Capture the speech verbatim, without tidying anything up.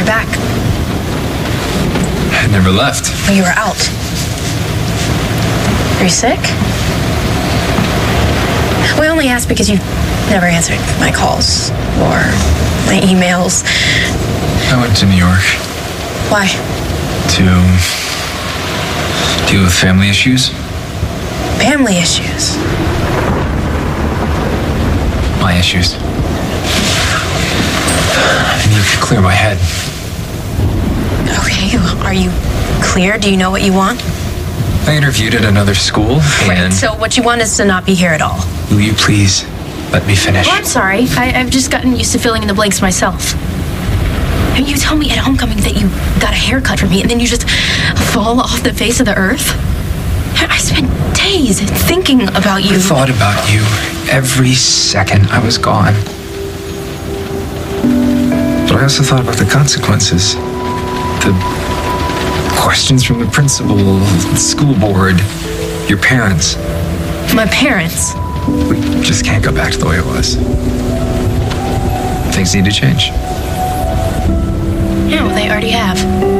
you're back. I never left. Well, you were out. Are you sick? We only asked because you never answered my calls or my emails. I went to New York. Why? To deal with family issues. Family issues? My issues. I need to clear my head. Okay, are you clear? Do you know what you want? I interviewed at another school, and... Right, so what you want is to not be here at all. Will you please let me finish? Oh, I'm sorry. I, I've just gotten used to filling in the blanks myself. You tell me at homecoming that you got a haircut from me, and then you just fall off the face of the earth? I spent days thinking about you. I thought about you every second I was gone. But I also thought about the consequences. The questions from the principal, the school board, your parents. My parents? We just can't go back to the way it was. Things need to change. Yeah, well, they already have.